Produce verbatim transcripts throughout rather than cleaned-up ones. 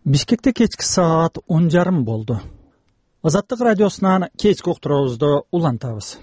Бишкекте кечки саат он жарым болду. Азаттык радиосунан кечки уктуруубузду улантабыз.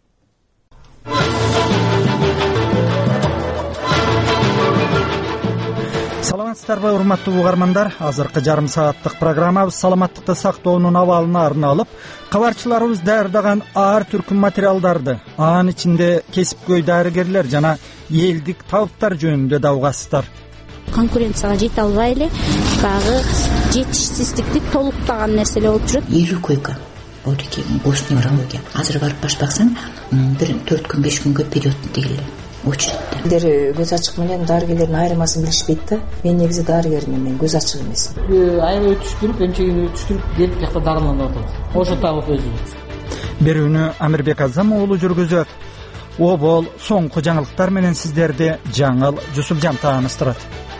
Саламатсыздарбы, урматтуу угармандар? Азыркы жарым сааттык программабыз саламаттыкты сактоонун абалына арналып, кабарчыларыбыз даярдаган ар түркүм материалдарды, анын ичинде кесипкөй дарыгерлер жана элдик табыттар жөнүндө да угасыздар. Конкуренцияга жете албай эле баягы жетишсиздикти толуктаган нерселер болуп жүрөт. элүү койка оодеги бош неврология. Азыр барып башпаксаң, бир төрт күн беш күнгө период дегиле очередте. Дер көз ачык менен дарыгерлердин айырмасын билишпейт да. Мен негизи дарыгермин, мен көз ачык эмесмин. Айга өтүштүрүп, энчегени өтүштүрүп келип жакта дарыланып атат. Ошо табып өзүбүз. Берүүнү Амирбек Азам уулу жүргүзөт. Обол соңку жаңылыктар менен сиздерди Жаңыл Жусупжан тааныштырат.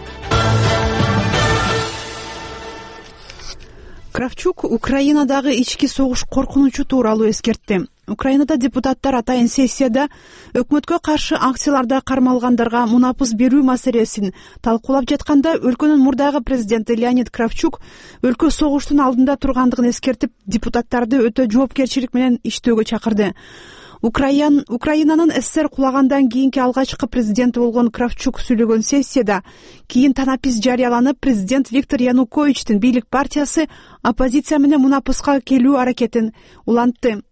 Кравчук Украинадагы ички согуш коркунучу тууралуу эскертти. Украинада депутаттар атайын сессияда өкмөткө каршы акцияларда кармалгандарга мунапыс берүү маселесин талкуулап жатканда өлкөнүн мурдагы президенти Леонид Кравчук өлкө согуштун алдында тургандыгын эскертип, депутаттарды өтө жоопкерчилик менен иштөөгө чакырды. Украин Украинанын СССР кулагандан кийинки алгачкы президенти болгон Кравчук сүйлөгөн сессияда кийин танапис жарыяланып, президент Виктор Януковичтин бийлик партиясы оппозиция менен мунапыска келүү аракетин улантты.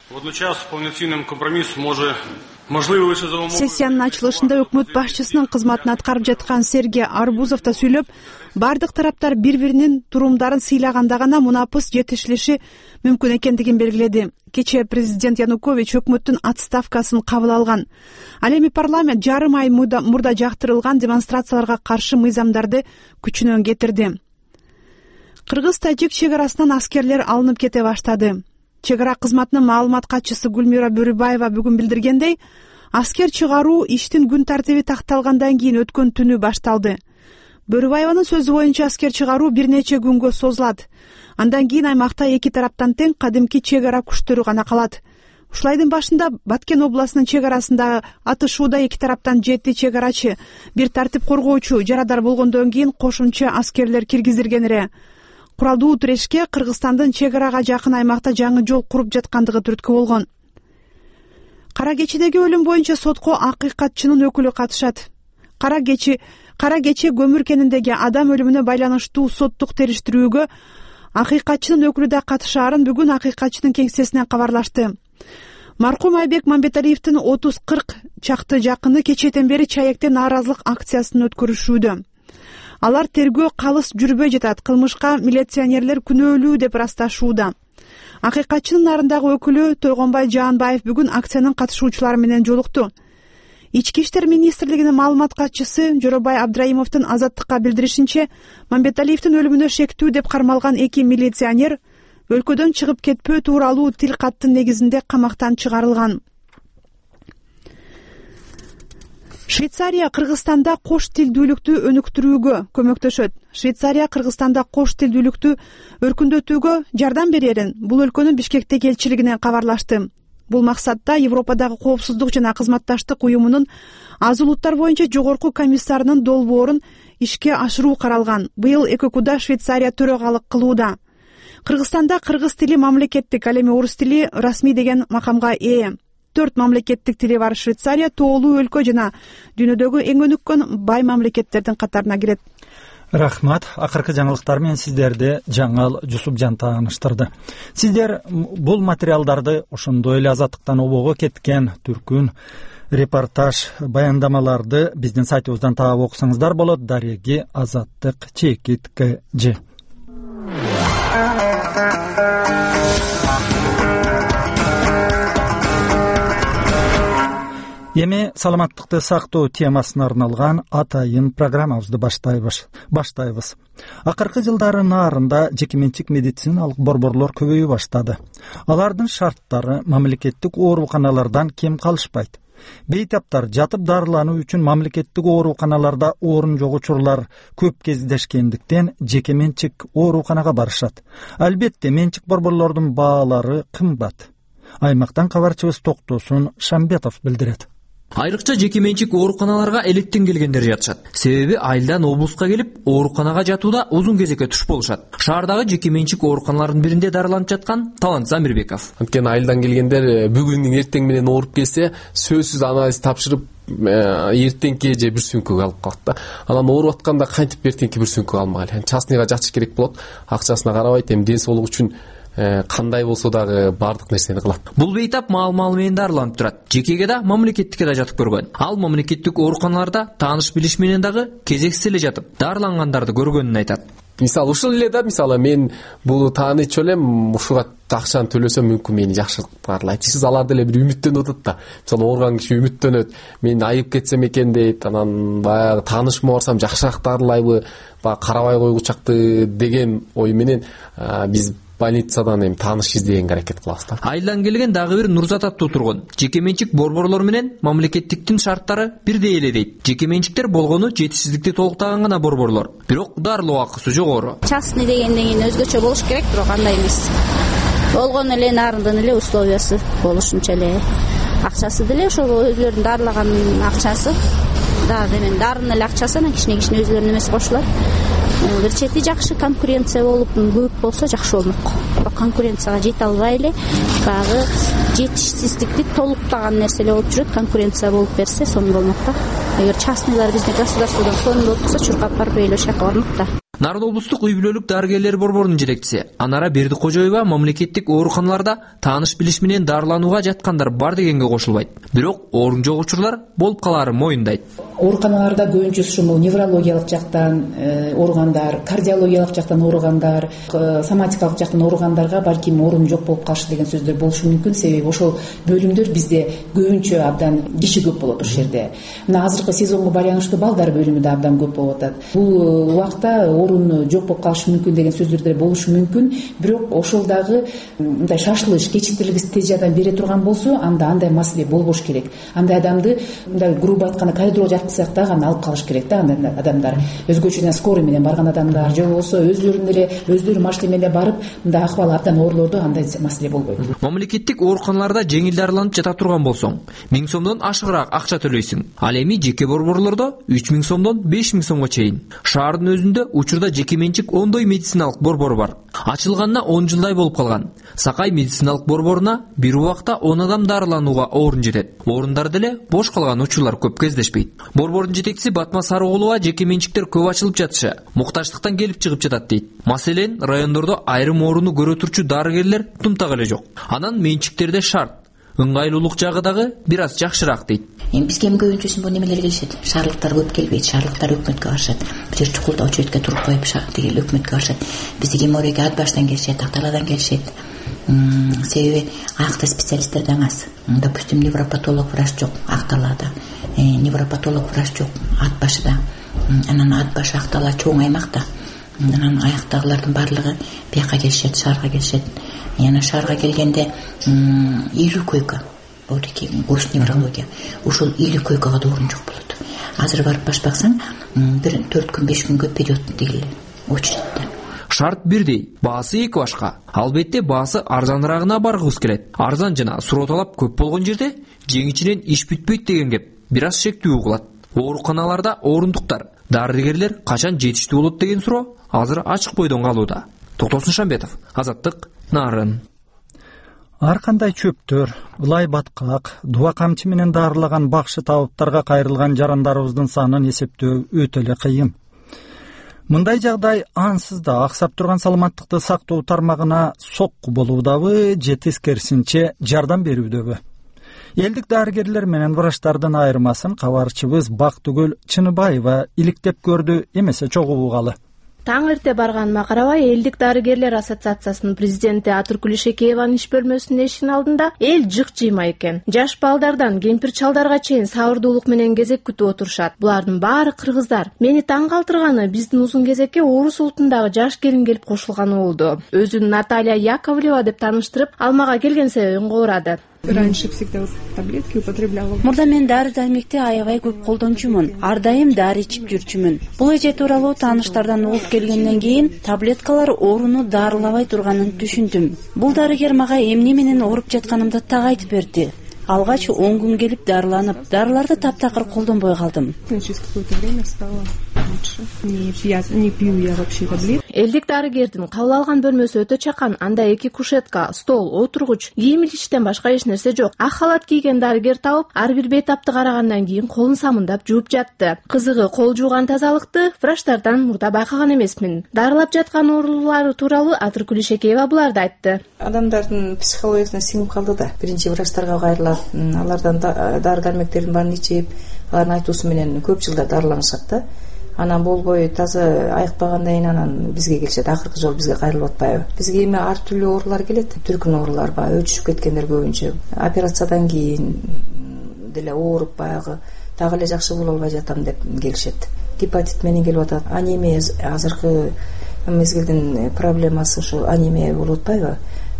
Сессиянын ачылышында өкмөт башчысынын кызматын аткарып жаткан Сергей Арбузов да сүйлөп, бардык тараптар бири-биринин турумдарын сыйлаганда гана мунапыс жетишилиши мүмкүн экендигин белгиледи. Кечээ президент Янукович өкмөттүн отставкасын кабыл алган. Ал эми парламент жарым ай мурда жактырылган демонстрацияларга каршы мыйзамдарды күчүнөн кетирди. Кыргыз-тажик чек арасынан аскерлер алынып кете баштады. Чек ара кызматынын маалымат катчысы Гүлмира Бөрүбаева бүгүн билдиргендей, аскер чыгаруу иштин күн тартиби такталгандан кийин өткөн түнү башталды. Бөрүбаеванын сөзү боюнча аскер чыгаруу бир нече күнгө созулат. Андан кийин аймакта эки тараптан тең кадимки чек ара күчтөрү гана калат. Ушул айдын башында Баткен областынын чек арасындагы атышууда эки тараптан жети чек арачы, бир тартип коргоочу жарадар болгондон кийин кошумча аскерлер киргизилген эле. Куралдуу тирешке Кыргызстандын чек арага жакын аймакта жаңы жол куруп жаткандыгы түрткү болгон. Кара кечедеги өлүм боюнча сотко акыйкатчынын өкүлү катышат. Кара кече Кара кече көмүр кениндеги адам өлүмүнө байланыштуу соттук териштирүүгө акыйкатчынын өкүлү да катышаарын бүгүн акыйкатчынын кеңсесинен кабарлашты. Маркум Айбек Мамбеталиевдин отуз кырк чакты жакыны кечээден бери Чаекте нааразылык акциясын өткөрүшүүдө. Алар тергөө калыс жүрбөй жатат, кылмышка милиционерлер күнөөлүү деп ырасташууда. Акыйкатчынын нарындагы өкүлү Тойгонбай Жаанбаев бүгүн акциянын катышуучулары менен жолукту. Ички иштер министрлигинин маалымат катчысы Жоробай Абдраимовдун Азаттыкка билдиришинче, Мамбеталиевдин өлүмүнө шектүү деп кармалган эки милиционер өлкөдөн чыгып кетпөө тууралуу тил каттын негизинде камактан чыгарылган. Швейцария Кыргызстанда кош тилдүүлүктү өнүктүрүүгө көмөктөшөт. Швейцария Кыргызстанда кош тилдүүлүктү өркүндөтүүгө жардам берерин бул өлкөнүн Бишкектеги элчилигинен кабарлашты. Бул максатта Европадагы коопсуздук жана кызматташтык уюмунун аз улуттар боюнча жогорку комиссарынын долбоорун ишке ашыруу каралган. Быйыл Экокуда Швейцария төрөгалык кылууда. Кыргызстанда кыргыз тили мамлекеттик, ал эми орус тили расмий деген макамга ээ. Төрт мамлекеттик тили бар Швейцария тоолуу өлкө жана дүйнөдөгү эң өнүккөн бай мамлекеттердин катарына кирет. Рахмат. Акыркы жаңылыктар менен сиздерди Жаңыл Жусупжан тааныштырды. Сиздер бул материалдарды ошондой эле Азаттыктан обого кеткен түркүн репортаж баяндамаларды биздин сайтыбыздан таап окусаңыздар болот. Дареги Азаттык чекит кж. Эми саламаттыкты сактоо темасына арналган атайын программабызды баштайбыз. Баштайбыз. Акыркы жылдары нарында жекеменчик медициналык борборлор көбөйө баштады. Алардын шарттары мамлекеттик ооруканалардан кем калышпайт. Бейтаптар жатып дарылануу үчүн мамлекеттик ооруканаларда орун жок учурлар көп кездешкендиктен жекеменчик ооруканага барышат. Албетте менчик борборлордун баалары кымбат. Аймактан кабарчыбыз Токтосун Шамбетов билдирет. Айрыкча жеке менчик ооруканаларга электен келгендер жатышат. Себеби айылдан облуска келип, ооруканага жатууда узун кезекке туш болушат. Шаардагы жеке менчик ооруканалардын биринде дарыланып жаткан Талант Замирбеков. Анткени айылдан келгендер бүгүн эртең менен ооруп келсе, сөзсүз анализ тапшырып, эртеңки же бир сүйүнкөгө алып калат да. Анан ооруп атканда кантип эртеңки бир сүйүнкөгө алмаган. Yani частныйга жатыш керек болот. Акчасына карабайт, эми ден соолук үчүн кандай болсо дагы бардык нерсени кылат. Бул бейтап маал-маал менен дарыланып турат. Жекеге да, мамлекеттикке да жатып көргөн. Ал мамлекеттик ооруканаларда тааныш билиш менен дагы кезексиз эле жатып, дарылангандарды көргөнүн айтат. Мисалы ушул эле да, мисалы мен бул тааныч элем, ушуга акчаны төлөсөм мүмкүн мени жакшы дарылайт. Сиз алар деле бир үмүттөнүп атат да. Мисалы ооруган киши үмүттөнөт. Мен айып кетсем экен дейт, анан баягы таанышыма барсам жакшыраак дарылайбы, баягы карабай койгучакты деген ой менен биз больницадан эми тааныш издегенге аракет кылабыз да. Айылдан келген дагы бир Нурзат аттуу тургун. Жеке менчик борборлор менен мамлекеттиктин шарттары бирдей эле дейт. Жеке менчиктер болгону жетишсиздикти толуктаган гана борборлор. Бирок дарылоо акысы жогору. Частный дегенден кийин өзгөчө болуш керек, бирок андай эмес. Болгону эле нарындан эле условиясы болушунча эле. Акчасы деле ошол өзлөрүнүн дарылаган акчасы. Да, демен дарынын эле акчасы, анан кичине-кичине өзлөрүнүн эмеси кошулат. Бир чети жакшы конкуренция болуп, көп болсо жакшы болмок. Бирок конкуренцияга жете албай эле, баягы жетишсиздикти толуктаган нерселер болуп жүрөт. Конкуренция болуп берсе, сонун болмок да. Эгер частныйлар бизде государстводон сонун болуп турса, чуркап барып эле шака бармак да. Нарын облустук үй бүлөлүк дарыгерлер борборунун жетекчиси Анара Бердикожоева мамлекеттик ооруканаларда тааныш билиш менен дарыланууга жаткандар бар дегенге кошулбайт. Бирок орун жок учурлар болуп калаарын моюндайт. Ооруканаларда көбүнчөсү ушул неврологиялык жактан ооругандар, кардиологиялык жактан ооругандар, соматикалык жактан ооругандарга балким орун жок болуп калышы деген сөздөр болушу мүмкүн. Себеби ошол бөлүмдөр бизде көбүнчө абдан киши көп болот ошол жерде. Мына азыркы сезонго байланыштуу балдар бөлүмү да абдан көп болуп атат. Бул убакта орун жок болуп калышы мүмкүн деген сөздөр болушу мүмкүн. Бирок ошол дагы мындай шашылыш, кечиктирилгис тез жардам бере турган болсо, анда андай маселе болбош керек. Андай адамды мындай грубо айтканда коридорго жаткызсак дагы аны алып калыш керек да. Андай адамдар өзгөчө скорый менен барган адамдар же болбосо өзлөрүнүн эле өздөрү машина менен барып мындай акыбалы абдан оорулордо андай маселе болбойт. Мамлекеттик ооруканаларда жеңил дарыланып жата турган болсоң, миң сомдон ашыгыраак акча төлөйсүң. Ал эми жеке борборлордо үч миң сомдон беш миң сомго чейин. Шаардын өзүндө учурда жеке менчик ондой медициналык борбор бар. Ачылганына он жылдай болуп калган. Сакай медициналык борборуна бир убакта он адам дарыланууга орун жетет. Орундар деле бош калган учурлар көп кездешпейт. Борбордун жетекчиси Батма Сарыгулова жеке менчиктер көп ачылып жатышы, муктаждыктан келип чыгып жатат дейт. Маселен, райондордо айрым орунду көрө турчу дарыгерлер тумтак эле жок. Анан менчиктерде шарт, ыңгайлуулук жагы дагы бир аз жакшыраак дейт. Эми бизге эми көбүнчөсүн бул немелер келишет. Шаарлыктар көп келбейт. Шаарлыктар өкмөткө барышат. Бир жер чукулда очередке туруп коюп тигил өкмөткө барышат. Бизге Геморройго Ат баштан келишет, Акталадан келишет. Себеби айыкта специалисттер да аз. Допустим, невропатолог врач жок Акталада. Невропатолог врач жок Ат башыда. Анан Ат башы Актала чоң аймакта. Анан аяктагылардын баардыгы бияка келишет, шаарга келишет. Яна шаарга келгенде элүү койка. Оотеки гош неврология. Ушул элүү койкага да орун жок болот. Азыр барып баш баксаң, бир төрт күн беш күнгө период дегиле очередте. Шарт бирдей, баасы эки башка. Албетте баасы арзаныраагына баргыбыз келет. Арзан жана суроо талап көп болгон жерде жеңичинен иш бүтпөйт деген кеп бир аз шектүү угулат. Ооруканаларда орундуктар, дарыгерлер качан жетиштүү болот деген суроо азыр ачык бойдон калууда. Токтосун Шамбетов, Азаттык, Нарын. Ар кандай чөптөр, ылай баткак, дуба камчы менен дарылаган бакшы табыптарга кайрылган жарандарыбыздын санын эсептөө өтө эле кыйын. Мындай жагдай ансыз да аксап турган саламаттыкты сактоо тармагына сокку болуудабы же тескерисинче жардам берүүдөбү? Элдик дарыгерлер менен врачтардын айырмасын кабарчыбыз Бактыгүл Чыныбаева иликтеп көрдү, эмесе чогуу угалы. Таң эрте барганыма карабай, элдик дарыгерлер ассоциациясынын президенти Атыркүл Ишекееванын иш бөлмөсүнүн эшигин алдында эл жык жыйма экен. Жаш балдардан кемпир чалдарга чейин сабырдуулук менен кезек күтүп отурушат. Булардын баары кыргыздар. Мени таң калтырганы биздин узун кезекке орус улутундагы жаш келин келип кошулганы болду. Өзүн Наталья Яковлева деп тааныштырып, алмага келген себебин кабарады. Раньше всегда вот таблетки употребляла. Мурда мен дары-дармекти аябай көп колдончумун. Ар дайым дары ичип жүрчүмүн. Бул эже тууралуу тааныштардан угуп келгенден кийин таблеткалар ооруну дарылабай турганын түшүндүм. Бул дарыгер мага эмне менен ооруп жатканымды так айтып берди. алгач он күн келип дарыланып, дарыларды таптакыр колдонбой калдым. Через какое-то время стало лучше. Не пью, не пью я вообще таблетки. Элдик дарыгердин кабыл алган бөлмөсү өтө чакан, анда эки кушетка, стол, отургуч, кийим илиштен башка эч нерсе жок. Ак халат кийген дарыгер табып, ар бир бейтапты карагандан кийин колун самындап жууп жатты. Кызыгы кол жууган тазалыкты врачтардан мурда байкаган эмесмин. Дарылап жаткан оорулары тууралуу Атыр Кулишекеева буларды айтты. Адамдардын психологиясына сиңип калды да. Биринчи врачтарга кайрылат, алардан дары дармектердин баарын ичип, алардын айтуусу менен көп жылдар дарыланышат да. Анан болбой таза айыкпагандан кийин анан бизге келишет. Акыркы жолу бизге кайрылып атпайбы? Бизге эми ар түрлүү оорулар келет. Түркүн оорулар баягы өчүшүп кеткендер көбүнчө. Операциядан кийин деле ооруп баягы дагы эле жакшы боло албай жатам деп келишет. Гепатит менен келип атат. Анемия азыркы мезгилдин проблемасы ошо анемия болуп атпайбы?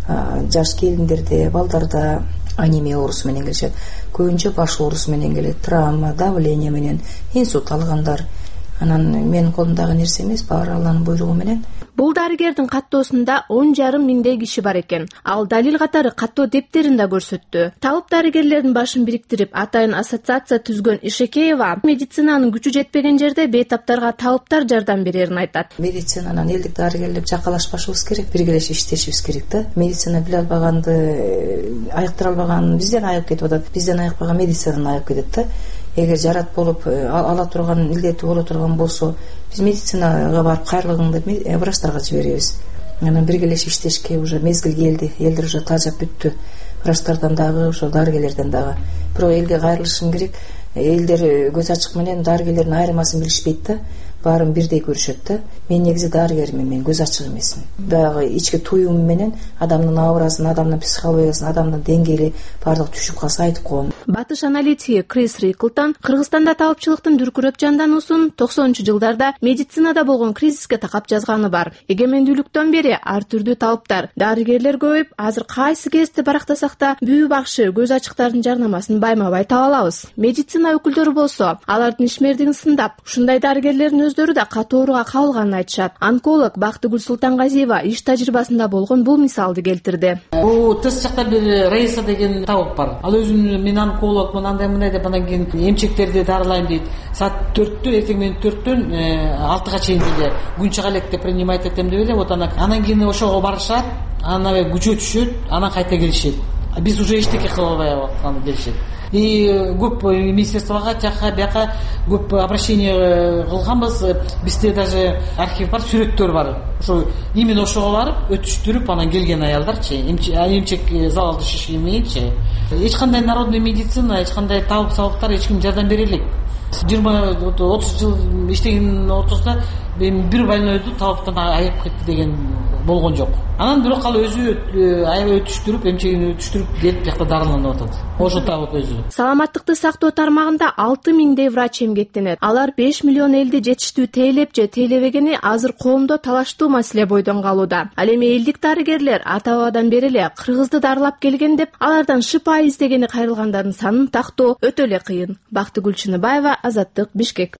Жаш келиндерде, балдарда анемия оорусу менен келишет. Көбүнчө баш оорусу менен келет, травма, давление менен, инсульт алгандар. Анан менин колумдагы нерсе эмес, баары Алланын буйругу менен. Бул дарыгердин каттоосунда он жарым миңдей киши бар экен. Ал далил катары каттоо дептерин да көрсөттү. Талып дарыгерлердин башын бириктирип, атайын ассоциация түзгөн Ишекеева медицинанын күчү жетпеген жерде бейтаптарга талыптар жардам берерин айтат. Медицинанан элдик дарыгерлер жакалашпашыбыз керек, биргелешип иштешибиз керек да. Медицина биле албаганды, айыктыра албаган бизден айыгып кетип атат, бизден айыкпаган медицинадан айыгып кетет да. Эгер жарат болуп ала турган, илдети боло турган болсо, биз медицинага барып кайрылгыңды врачтарга жиберебиз. Анан биргелешип иштешке уже мезгил келди. Элдер уже тажап бүттү. Врачтардан дагы, ошо дарыгерлерден дагы. Бирок элге кайрылышым керек. Элдер көз ачык менен дарыгерлердин айырмасын билишпейт да. Баарын бирдей көрүшөт да. Мен негизи дарыгермин, мен көз ачык эмесмин. Баягы ички туюм менен адамдын аурасын, адамдын психологиясын, адамдын деңгээли баардыгы түшүп калса айтып коем. Батыш аналитики Крис Риклтон Кыргызстанда талапчылыктын дүркүрөп жандануусун токсонунчу жылдарда медицинада болгон кризиске такап жазганы бар. Эгемендүүлүктөн бери ар түрдүү талаптар, дарыгерлер көбөйүп, азыр кайсы кезде барактасак да бүү бакшы, көз ачыктардын жарнамасын байма-бай таба алабыз. Медицина өкүлдөрү болсо, алардын ишмердигин сындап, ушундай дарыгерлердин өздөрү да катуу ооруга кабылганын айтышат. Онколог Бактыгүл Султангазиева иш тажрыйбасында болгон бул мисалды келтирди. Бул тест жакта бир Раиса деген табып бар. Ал өзүн мен онколог, мындай мындай деп анан кийин эмчектерди дарылайм дейт. Саат төрттө, эртең менен төрттөн алтыга чейин деле күн чыга элек деп принимать этем деп эле. Вот анан кийин ошого барышат, анан күчө түшөт, анан кайта келишет. Биз уже эчтеке кыла албай атканды келишет. И көп министерствага, жака бияка көп обращение кылганбыз. Бизде даже архив бар, сүрөттөр бар. Ошо именно ошого барып өтүштүрүп анан келген аялдарчы, эмчек залалды шишимейчи. Эч кандай народный медицина, эч кандай табып сабыктар эч ким жардам бере элек. жыйырма отуз жыл иштеген ортосунда мен бир больнойду табыптан айыгып кетти деген болгон жок. Анан бирок ал өзү аябай өтүштүрүп, эмчегин өтүштүрүп келип жакта дарыланып атат. Ошо табып өзү. Саламаттыкты сактоо тармагында алты миңдей врач эмгектенет. Алар беш миллион элди жетиштүү тейлеп же тейлебегени азыр коомдо талаштуу маселе бойдон калууда. Ал эми элдик дарыгерлер ата бабадан бери эле кыргызды дарылап келген деп, алардан шыпа издегени кайрылгандардын санын тактоо өтө эле кыйын. Бактыгүл Чыныбаева, Азаттык, Бишкек.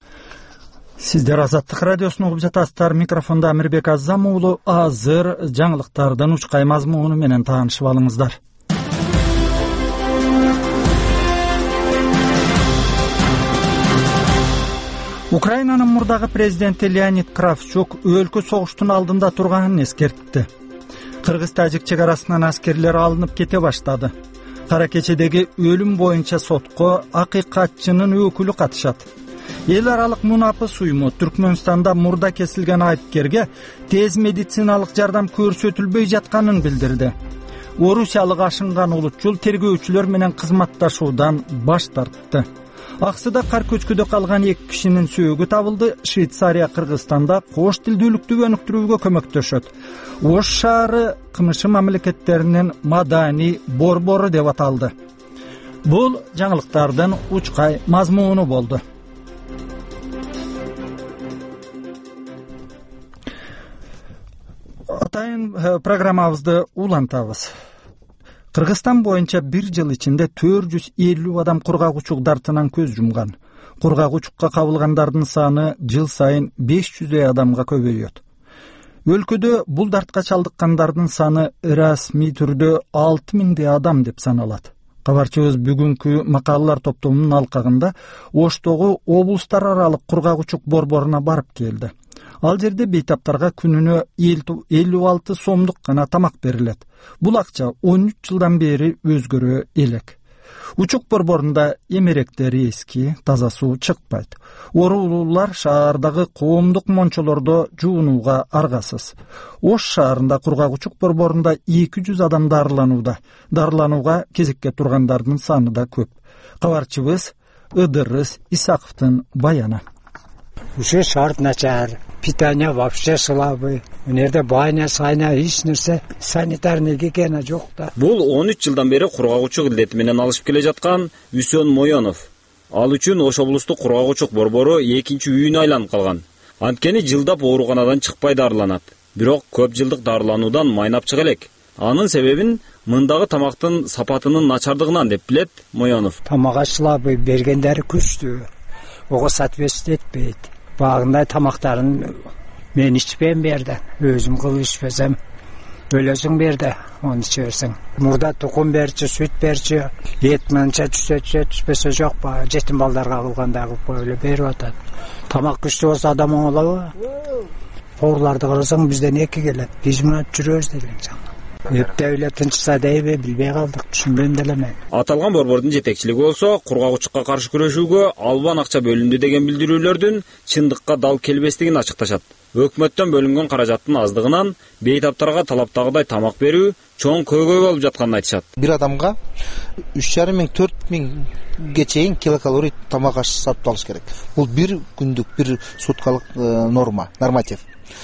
Сиздер Азаттык радиосун угуп жатасыздар. Микрофонда Амирбек Азам уулу. Азыр жаңылыктардын учкай мазмуну менен таанышып алыңыздар. Украинанын мурдагы президенти Леонид Кравчук өлкө согуштун алдында турганын эскертти. Кыргыз-тажик чек арасынан аскерлер алынып кете баштады. Кара кечедеги өлүм боюнча сотко акыйкатчынын өкүлү катышат. Эл аралык мунапыс уюму Түркмөнстанда мурда кесилген айыпкерге тез медициналык жардам көрсөтүлбөй жатканын билдирди. Орусиялык ашынган улутчул тергөөчүлөр менен кызматташуудан баш тартты. Аксыда кар көчкүдө калган эки кишинин сөөгү табылды. Швейцария Кыргызстанда кош тилдүүлүктү өнүктүрүүгө көмөктөшөт. Ош шаары кымышы мамлекеттеринин маданий борбору деп аталды. Бул жаңылыктардын учкай мазмуну болду. Атайын программабызды улантабыз. Кыргызстан боюнча бир жыл ичинде төрт жүз элүү адам кургагучук дартынан көз жумган. Кургагучукка кабылгандардын саны жыл сайын беш жүздөй адамга көбөйөт. Өлкөдө бул дартка чалдыккандардын саны расмий түрдө алты миңдей адам деп саналат. Кабарчыбыз бүгүнкү макалалар топтомунун алкагында Оштогу облустар аралык кургагучук борборуна барып келди. Ал жерде бейтаптарга күнүнө элүү алты сомдук гана тамак берилет. Бул акча он үч жылдан бери өзгөрө элек. Учук борборунда эмеректери эски, таза суу чыкпайт. Оорулуулар шаардагы коомдук мончолордо жуунууга аргасыз. Ош шаарында кургагучук борборунда эки жүз адам дарыланууда. Дарыланууга кезекке тургандардын саны да көп. Кабарчыбыз Ыдырыс Исаковдун баяны. Уже шарт начар, питание вообще слабый. Өнерде баня, сайна, эч нерсе санитарный гигиена жок да. Бул он үч жылдан бери кургагучук илдети менен алышып келе жаткан Үсөн Моёнов. Ал үчүн Ош облустук кургагучук борбору экинчи үйүнө айланып калган. Анткени жылдап ооруканадан чыкпай дарыланат. Бирок көп жылдык дарылануудан майнап чыга элек. Анын себебин мындагы тамактын сапатынын начардыгынан деп билет Моёнов. Тамага слабый, бергендери күчтүү. Ого соответствие этпейт. Багындай тамактарын мен ичпейм берди. Өзүм кылып ичпесем, өлөсүң берди, оны иче берсең. Мурда тукум берчи, сүт берчи, эт мынча түшө түшпөсө жок ба, жетим балдарга кылгандай кылып эле берип атат. Тамак күчтүү болсо адам оңолобу? Ооруларды карасаң бизден эки келет. Биз мына жүрөбүз деген жана. Эптейле тынчса дейби билбей калдык, түшүнбөм деле мен. Аталган борбордун жетекчилиги болсо кургагучукка каршы күрөшүүгө албан акча бөлүндү деген билдирүүлөрдүн чындыкка дал келбестигин ачыкташат. Өкмөттөн бөлүнгөн каражаттын аздыгынан бейтаптарга талаптагыдай тамак берүү чоң көйгөй болуп жатканын айтышат. Бир адамга үч жарым миң төрт миңге чейин килокалорий тамак аш сатып алыш керек. Бул бир күндүк, бир суткалык норма, норматив.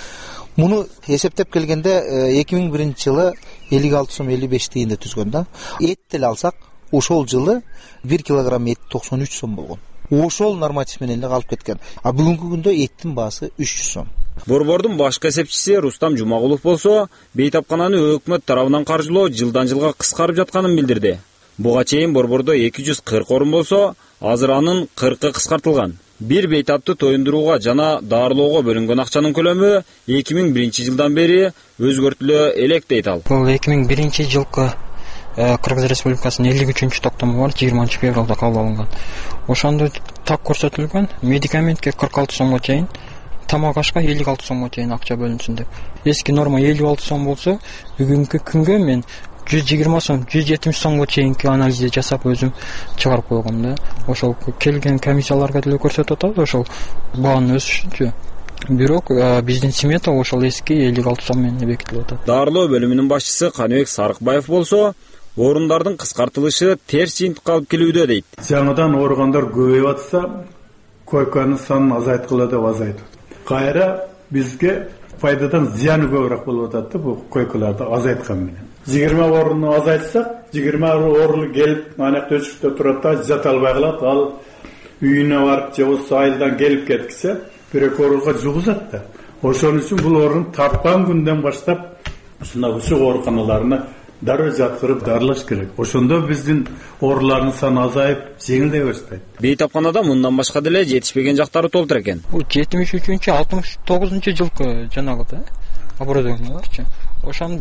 Муну эсептеп келгенде эки миң биринчи жылы элүү алты сом элүү беш тиынды түзгөн да. Эт деле алсак, ошол жылы бир килограмм эт токсон үч сом болгон. Ошол норматив менен эле калып кеткен. А бүгүнкү күндө эттин баасы үч жүз сом. Борбордун башкы эсепчиси Рустам Жумагулов болсо, бейтапкананы өкмөт тарабынан каржылоо жылдан жылга кыскарып жатканын билдирди. Буга чейин борбордо эки жүз кырк орун болсо, азыр анын кыркы кыскартылган. Бир бейтапты тоюндурууга жана дарылоого бөлүнгөн акчанын көлөмү эки миң биринчи жылдан бери өзгөртүлө элек дейт ал. Бул эки миң биринчи жылкы Кыргыз Республикасынын элүү үчүнчү токтому бар, жыйырманчы февралда кабыл алынган. Ошондо так көрсөтүлгөн медикаментке кырк алты сомго чейин, тамак ашка элүү алты сомго чейин акча бөлүнсүн деп. Эски норма элүү алты сом болсо, бүгүнкү күнгө мен жүз жыйырма сом, жүз жетимиш сомго чейинки анализди жасап өзүм чыгарып койгом да. Ошол келген комиссияларга деле көрсөтүп атат, ошол баанын өсүшүнчү. Бирок биздин смета ошол эски элүү алты сом менен бекитилип атат. Дарылоо бөлүмүнүн башчысы Каныбек Сарыкбаев болсо, орундардын кыскартылышы терс жыйынтыкка алып келүүдө дейт. Жаңыдан ооругандар көбөйүп атса, койканын санын азайткыла деп азайтып. Кайра бизге пайдадан зыяны көбүрөөк болуп атат да, бул койкаларды азайткан менен. жыйырма орунду азайтсак, жыйырма орун келип, анак төшүктө турат да, жата албай калат. Ал үйүнө барып же осы айылдан келип кеткисе, бирок орунга жугузат да. Ошон үчүн бул орун тапкан күндөн баштап ушундай учук ооруканаларына дароо жаткырып дарылаш керек. Ошондо биздин оорулардын саны азайып, жеңилдей баштайт. Бейтапканада мындан башка деле жетишпеген жактары толтур экен. Бул жетимиш үчүнчү алтымыш тогузунчу жылкы жанагы да оборудованияларчы. Ошону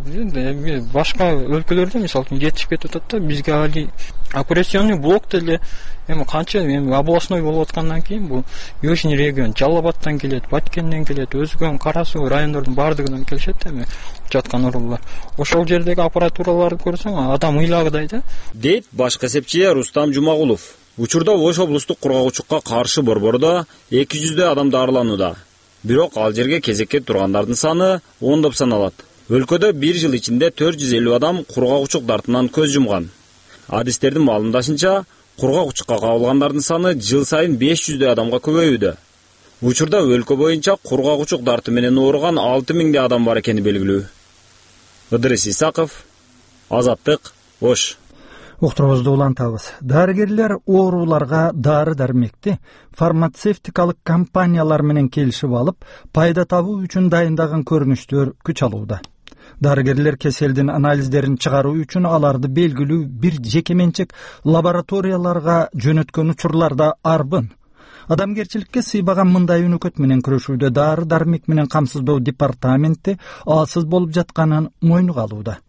башка өлкөлөрдө мисалы үчүн жетишип кетип атат да, бизге али операционный блок деле эми канча эми областной болуп аткандан кийин бул Южный регион, Жалал Абадтан келет, Баткенден келет, өзгөн Кара Суу райондордун баардыгынан келишет эми жаткан оорулар. Ошол жердеги аппаратураларды көрсөң, адам ыйлагыдай да. Дейт башкы эсепчи Рустам Жумагулов. Учурда Ош облустук кургагучукка каршы борбордо эки жүздөй адам дарыланууда. Бирок ал жерге кезекке тургандардын саны ондоп саналат. Өлкөдө бир жыл ичинде төрт жүз элүү адам кургагучук дартынан көз жумган. Адистердин маалымдашынча, кургагучукка кабылгандардын саны жыл сайын беш жүздөй адамга көбөйүүдө. Учурда өлкө боюнча кургагучук дарты менен ооруган алты миңдей адам бар экени белгилүү. Ыдырыс Исаков, Азаттык, Ош. Уктурубузду улантабыз. Дарыгерлер ооруларга дары-дармекти фармацевтикалык компаниялар менен келишип алып, пайда табуу үчүн дайындаган көрүнүштөр күч алууда. Дарыгерлер кеселдин анализдерин чыгаруу үчүн аларды белгилүү бир жекеменчик лабораторияларга жөнөткөн учурларда арбын. Адамгерчиликке сыйбаган мындай өнөкөт менен күрөшүүдө дары-дармек менен камсыздоо департаменти алсыз болуп жатканын мойнуга алууда.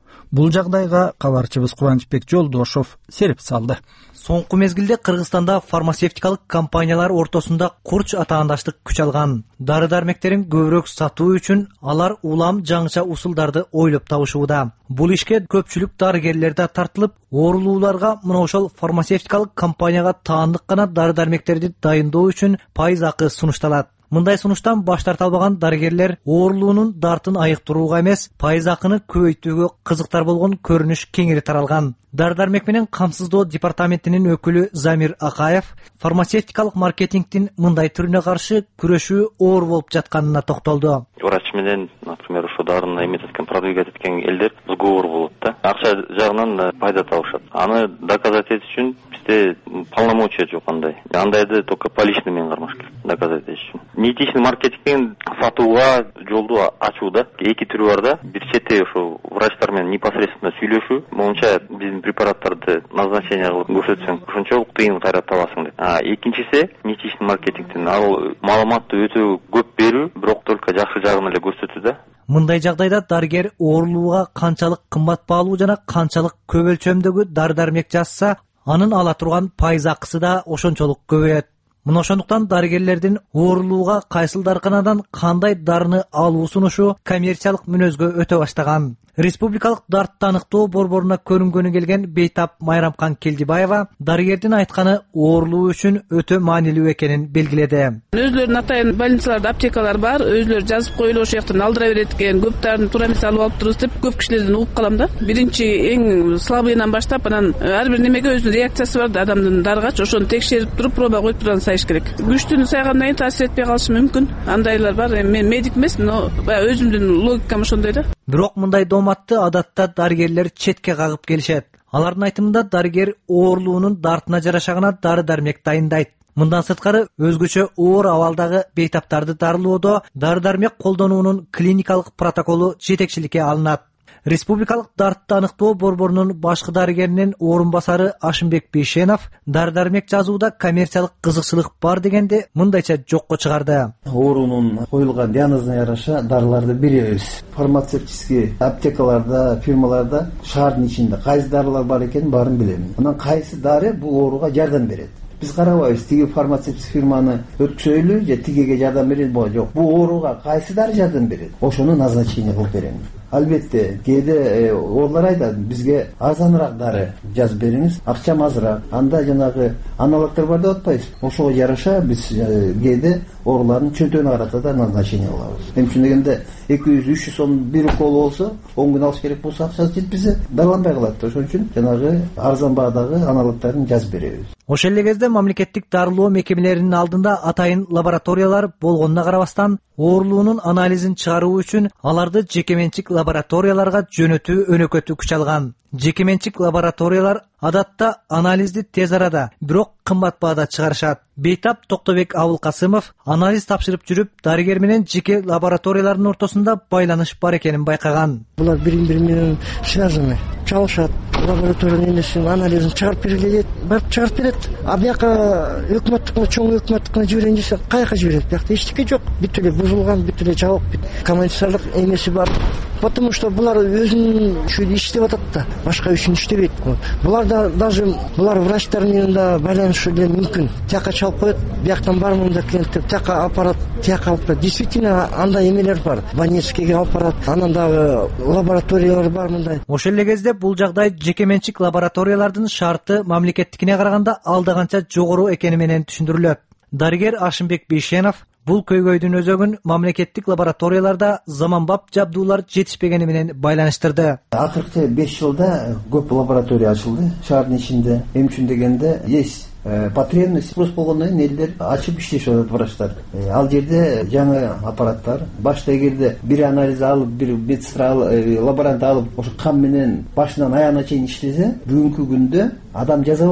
Бул жагдайга кабарчыбыз Кубанычбек Жолдошов сереп салды. Соңку мезгилде Кыргызстанда фармацевтикалык компаниялар ортосунда курч атаандаштык күч алган. Дары-дармектерин көбүрөөк сатуу үчүн алар улам жаңыча усулдарды ойлоп табышууда. Бул ишке көпчүлүк дарыгерлер да тартылып, оорулууларга мына ошол фармацевтикалык компанияга таандык гана дары-дармектерди дайындоо үчүн пайыз акы сунушталат. Мындай сунуштан баш тарта албаган дарыгерлер оорулуунун дартын айыктырууга эмес, пайыз акыны көбөйтүүгө кызыктар болгон көрүнүш кеңири таралган. Дары-дармек менен камсыздоо департаментинин өкүлү Замир Акаев фармацевтикалык маркетингдин мындай түрүнө каршы күрөшүү оор болуп жатканына токтолду. Врач менен, например, ошо дарыны эметип аткан, продвигать эткен элдер сговор болот да. Акча жагынан пайда табышат. Аны доказать этиш үчүн бизде полномочия жок андай. Андайды только поличный менен кармаш керек доказать этиш үчүн. Нетичный маркетингден сатууга жолду ачууда эки түрү бар да. Бир чети ошо врачтар менен непосредственно сүйлөшүү, моунча биздин препараттарды назначение кылып көрсөтсөң, ошончолук тыйын кайра табасың деп. А экинчиси нетичный маркетингден ал маалыматты өтө көп берүү, бирок только жакшы жагын эле көрсөтүү да. Мындай жагдайда дарыгер оорулууга канчалык кымбат баалуу жана канчалык көп өлчөмдөгү дары-дармек жазса, анын ала турган пайыз акысы да ошончолук көбөйөт. Мына ошондуктан дарыгерлердин оорулууга кайсыл дарканадан кандай дарыны алуу сунушу коммерциялык мүнөзгө өтө баштаган. Республикалык дартты аныктоо борборуна көрүнгөнү келген Бейтап Майрамкан Келдибаева дарыгердин айтканы оорулуу үчүн өтө маанилүү экенин белгиледи. Өзлөрүнүн атайын больницаларда аптекалар бар, өзлөрү жазып коюлуп ошол жактан алдыра берет экен. Көп дарын туура эмес алып алып турубуз деп көп кишилерден угуп калам да. Биринчи эң слабыйынан баштап, анан ар бир немеге өзүнүн реакциясы бар да, адамдын дарыгачы ошону текшерип туруп, проба коюп турган сайыш керек. Күчтүнү сайгандан кийин таасир этпей калышы мүмкүн. Андайлар бар. Мен медик эмесмин, но өзүмдүн логикам ошондой да. Бирок мындай дооматты адатта дарыгерлер четке кагып келишет. Алардын айтымында дарыгер оорулуунун дартына жараша гана дары-дармек дайындайт. Мындан сырткары өзгөчө оор абалдагы бейтаптарды дарылоодо дары-дармек колдонуунун клиникалык протоколу жетекчиликке алынат. Республикалык дартты аныктоо борборунун башкы дарыгеринин орун басары Ашымбек Бейшенов дары-дармек жазууда коммерциялык кызыкчылык бар дегенде мындайча жокко чыгарды. Оорунун коюлган диагнозуна жараша дарыларды беребиз. Фармацевтический аптекаларда, фирмаларда шаардын ичинде кайсы дарылар бар экенин баарын билем. Анан кайсы дары бул ооруга жардам берет. Биз карабайбыз, тиги фармацевтик фирманы өткөзөлү же тигиге жардам берет бо жок. Бул ооруга кайсы дары жардам берет? Ошону назначение кылып берем. Албетте, кээде оолар айтат, бизге арзаныраак дары жазып бериңиз, акчам азыраак. Анда жанагы аналогтор бар деп атпайбыз. Ошого жараша биз кээде оорулардын чөнтөгүнө карата да назначение кылабыз. Эми ушундай дегенде эки жүз үч жүз сом бир укол болсо, он күн алыш керек болсо акчасы жетпесе, дарыланбай калат. Ошон үчүн жанагы арзан баадагы аналогторун жазып беребиз. Ошол эле кезде мамлекеттик дарылоо мекемелеринин алдында атайын лабораториялар болгонуна карабастан, оорулуунун анализин чыгаруу үчүн аларды жекеменчик лабораторияларга жөнөтүү өнөкөтү күч алган. Жекеменчик лабораториялар адатта анализди тез арада, бирок кымбат баада чыгарышат. Бейтап Токтобек Абылкасымов анализ тапшырып жүрүп, дарыгер менен жеке лабораториялардын ортосунда байланыш бар экенин байкаган. Булар бири-бири менен связаны, чалышат. Лабораториянын эмесин анализин чыгарып бергиле, барып чыгарып берет. А бияка өкмөттүкүнө, чоң өкмөттүкүнө жиберейин десе, каяка жиберет? Биякта эчтеке жок. Бүт эле бузулган, бүт эле жабык, коммерциялык эмеси бар. Потому что булар өзүнүн үчүн иштеп атат да, башка үчүн иштебейт. Булар да даже булар врачтар менен да байланышы деле мүмкүн. Тияка чалып коет, бияктан бармын да клиенттер, тияка аппарат, тияка алып. Действительно андай эмелер бар. Банецкийге аппарат, анан дагы лабораториялар бар мындай. Ошол эле кезде бул жагдай жекеменчик лабораториялардын шарты мамлекеттикине караганда алдаганча жогору экени менен түшүндүрүлөт. Дарыгер Ашымбек Бейшенов бул көйгөйдүн өзөгүн мамлекеттик лабораторияларда заманбап жабдуулар жетишпегени менен байланыштырды. Акыркы беш жылда көп лаборатория ачылды шаардын ичинде. Эми үчүн дегенде есть потребность спрос болгондон кийин элдер ачып иштешип атат врачтар. Ал жерде жаңы аппараттар, башта эгерде бир анализ алып, бир медсестра лаборант алып, ошо кан менен башынан аягына чейин иштесе, бүгүнкү күндө адам жазабайт.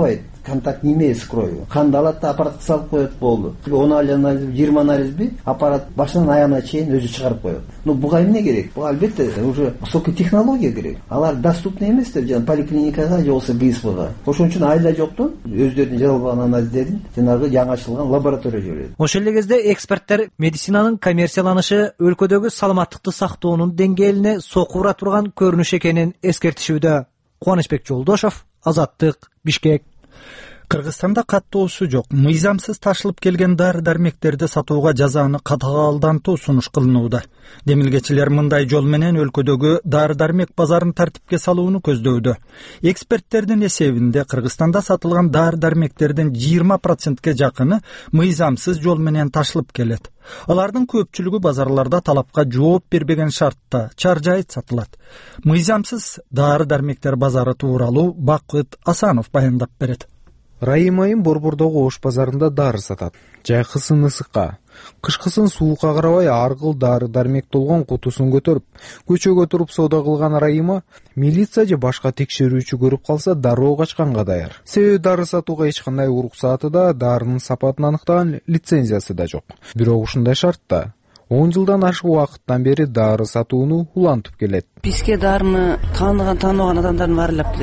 контакт неме с кровью. Канды алат да аппаратка салып коет, болду. он анализ, жыйырма анализби аппарат башынан аягына чейин өзү чыгарып коет. Ну буга эмне керек? Буга албетте уже высокий технология керек. Алар доступный эместир, жана поликлиникага же болбосо ГИСПга. Ошон үчүн айла жоктон өздөрүнүн жалган анализдерин жанагы жаңычылган лаборатория жиберет. Ошол эле кезде эксперттер медицинанын коммерцияланышы өлкөдөгү саламаттыкты сактоонун деңгээлине сокура турган көрүнүш экенин эскертишүүдө. Кубанычбек Жолдошов, Азаттык, Бишкек. Кыргызстанда каттоосу жок. Мыйзамсыз ташылып келген дары-дармектерди сатууга жазаны катаалдантуу сунуш кылынууда. Демилгечилер мындай жол менен өлкөдөгү дары-дармек базарын тартипке салууну көздөүүдө. Эксперттердин эсебинде Кыргызстанда сатылган дары-дармектердин жыйырма процентке жакыны мыйзамсыз жол менен ташылып келет. Алардын көпчүлүгү базарларда талапка жооп бербеген шартта чаржайыт сатылат. Мыйзамсыз дары-дармектер базары тууралуу Бакыт Асанов баяндап берет. Райым айым Борбордогу Ош базарында дары сатат. Жайкысын ысыкка, кышкысын суукка карабай аргыл дары-дармек толгон кутусун көтөрүп, көчөгө туруп соода кылган Райыма милиция же башка текшерүүчү көрүп калса дароо качканга даяр. Себеби дары сатууга эч кандай уруксаты да, дарынын сапатын аныктаган лицензиясы да жок. Бирок ушундай шартта он жылдан ашык убакыттан бери дары сатууну улантып келет. Бизге дарыны тааныган, тааныбаган адамдардын баары элеп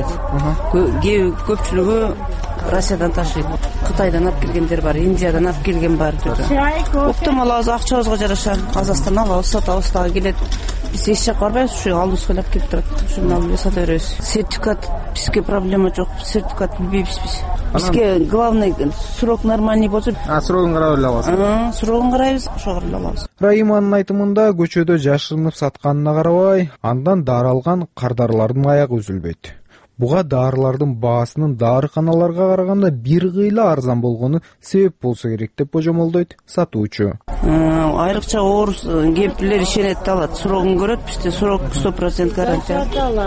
келет. Көпчүлүгү Россиядан ташыйт. Кытайдан алып келгендер бар, Индиядан алып келген бар. Оптом алабыз, акчабызга жараша. Казакстандан алабыз, сатабыз, дагы келет. Биз эч жакка барбайбыз, ушу алыбыз келип келип турат. Ошону алып сата беребиз. Сертификат бизге проблема жок. Сертификат билбейбиз биз. Бизге главный срок нормальный болсо, а срогун карап эле алабыз. Срогун карайбыз, ошого эле алабыз. Райыманын айтымында көчөдө жашырынып сатканына карабай, андан дары алган кардарлардын аягы үзүлбөйт. Буга дарылардын баасынын дарыканаларга караганда бир кыйла арзан болгону себеп болсо керек деп божомолдойт сатуучу. Айрыкча оор кемпирлер ишенет алат, срогун көрөт, бизде срок сто процент гарантия.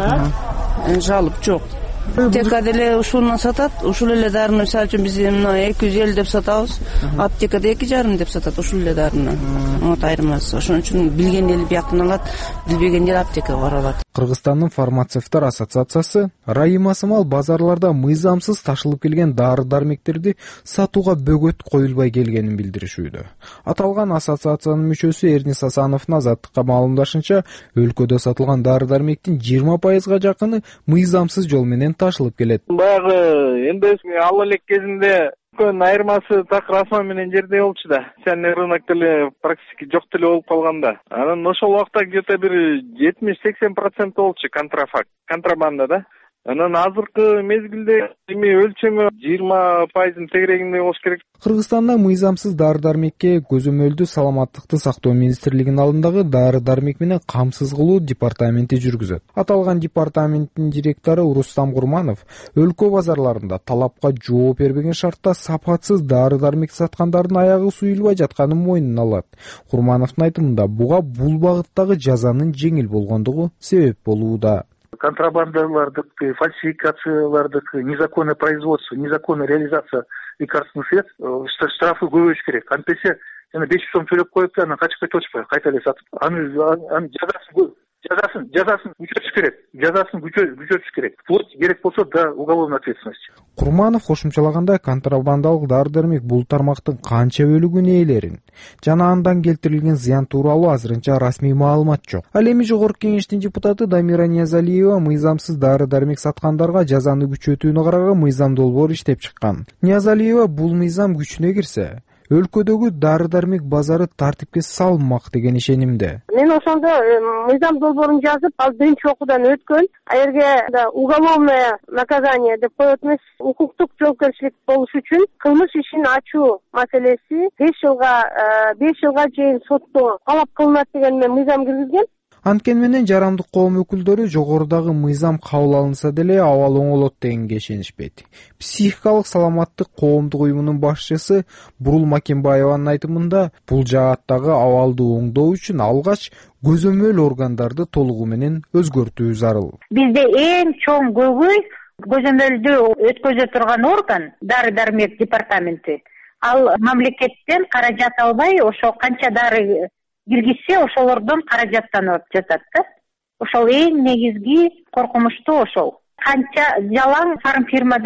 Жалоп жок. Аптекада эле ушуну сатат, ушул эле дарыны мисалы үчүн биз мына эки жүз элүү деп сатабыз, аптекада эки жарым деп сатат ушул эле дарыны. Вот айырмасы. Ошон үчүн билген эл бияктан алат, билбеген эл аптекага барып алат. Кыргызстандын фармацевттер ассоциациясы Райымасымал базарларда мыйзамсыз ташылып келген дары-дармектерди сатууга бөгөт коюлбай келгенин билдиришүүдө. Аталган ассоциациянын мүчөсү Эрнис Асановдун Азаттыкка маалымдашынча, өлкөдө сатылган дары-дармектин жыйырма пайызга жакыны мыйзамсыз жол менен ташылып келет. Баягы эндес ал элек кезинде үлкөн айырмасы так расма менен жерде болчу да. Сенен рынок деле практически жок деле болуп калганда. Анан ошол убакта где-то бир жетимиш сексен процент болчу контрафакт, контрабанда да. Анан азыркы мезгилде эми өлчөмү жыйырма пайыздын тегерегинде болуш керек. Кыргызстанда мыйзамсыз дары-дармекке көзөмөлдүү саламаттыкты сактоо министрлигинин алдындагы дары-дармек менен камсыз кылуу департаменти жүргүзөт. Аталган департаменттин директору Рустам Курманов өлкө базарларында талапка жооп бербеген шартта сапатсыз дары-дармек саткандардын аягы суюлбай жатканын мойнуна алат. Курмановдун айтымында буга бул багыттагы жазанын жеңил болгондугу себеп болууда. Контрабандалардык, фальсификациялардык, незаконное производство, незаконная реализация лекарственных средств штрафы көбөйүш керек. Антесе жана беш жүз сом төлөп коюп, анан качып кетип отпайбы, кайта эле сатып. Аны аны жазасын жазасын жазасын күчөтүш керек. Жазасын күчөтүш керек. Вплоть керек болсо до уголовной ответственности. Курманов кошумчалагандай, контрабандалык дары-дармек бул тармактын канча бөлүгүн ээлерин жана андан келтирилген зыян тууралуу азырынча расмий маалымат жок. Ал эми жогорку кеңештин депутаты Дамира Ниязалиева мыйзамсыз дары-дармек саткандарга жазаны күчөтүүнү караган мыйзам долбоор иштеп чыккан. Ниязалиева бул мыйзам күчүнө кирсе, өлкөдөгү дары-дармек базары тартипке салынмак деген ишенимде. Мен ошондо мыйзам долбоорун жазып, ал биринчи окуудан өткөн. Аерге уголовное наказание деп коет эмес, укуктук жоопкерчилик болуш үчүн кылмыш ишин ачуу маселеси беш жылга беш жылга чейин сотто талап кылынат деген мен мыйзам киргизген. Анткени менен жарандык коом өкүлдөрү жогорудагы мыйзам кабыл алынса деле абал оңолот дегенге ишенишпейт. Психикалык саламаттык коомдук уюмунун башчысы Бурул Макенбаеванын айтымында, бул жааттагы абалды оңдоо үчүн алгач көзөмөл органдарды толугу менен өзгөртүү зарыл. Бизде эң чоң көбү көзөмөлдү өткөзө турган орган дары-дармек департаменти. Ал мамлекеттен каражат албай, ошо канча дары киргизсе ошолордон каражаттанып жатат да. Ошол эң негизги коркунучтуу ошол. Канча жалаң фармфирмадан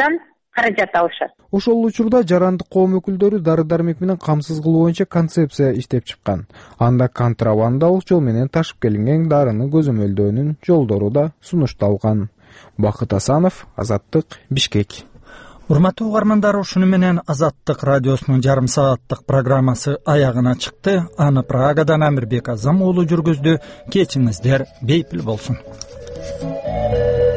каражат алышат. Ошол учурда жарандык коом өкүлдөрү дары дармек менен камсыз кылуу боюнча концепция иштеп чыккан. Анда контрабандалык жол менен ташып келинген дарыны көзөмөлдөөнүн жолдору да сунушталган. Бакыт Асанов, Азаттык, Бишкек. Урматтуу угармандар, ушуну менен Азаттык радиосунун жарым сааттык программасы аягына чыкты. Аны Прагадан Амирбек Азам уулу жүргүздү. Кечиңиздер бейпил болсун.